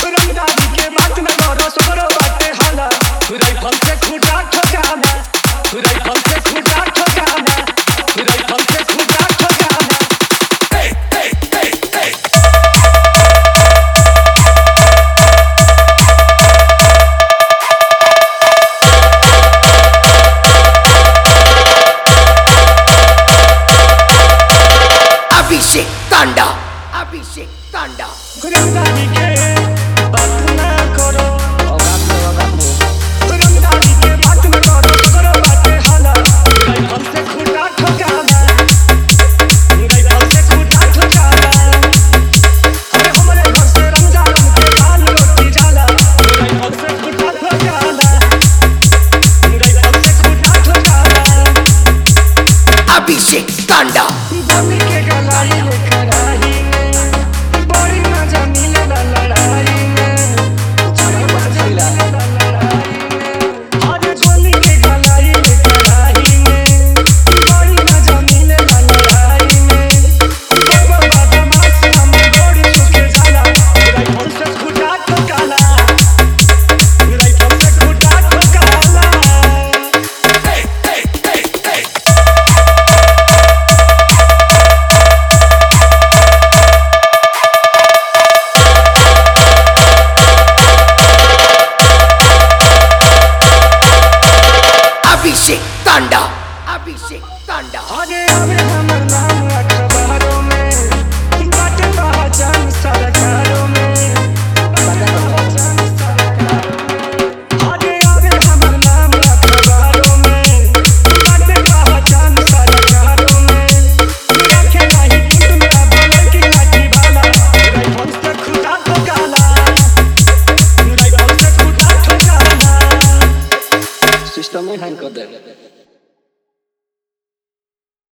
रंगदारी के बात न करो सगरो बाटे हाला राइफल से खुदा ठोकाना राइफल से खुदा ठोकाना राइफल से खुदा ठोकाना अभिषेक तांडा अभिषेक तांडा रंगदारी के बात न करो रंगदारी के बात न करो सगरो बाटे हाला राइफल से खुदा ठोकाना राइफल से खुदा ठोकाना अरे हमारे घर से रमजान के बाल लोटी जाला राइफल से खुदा ठोकाना राइफल से खुदा ठोकाना अभिषेक तांडा बनी के गलाई में कराही में बड़ी मजा मिलेला लड़ाई में अरे मजा लड़ाई में अरे बनी के गलाई में कराही में बड़ी मजा मिलेला लड़ाई में बाबा बदमाश हम बड़ी चुके जाला राइफल से खुदा ठोकाला राइफल से खुदा ठोकाला अभिषेक तांडा अभिषेक तांडा आगे आवे हमर नाम अखबारों में बाटे पहचान सरकारों में बाटे पहचान सरकारों में आगे आवे हमर नाम अखबारों में बाटे पहचान सरकारों में रखे नहीं कुट में बोले की लाठी भाला राइफल से खुदा ठोकाला राइफल से खुदा ठोकाला सिस्टम में हैंग कर दे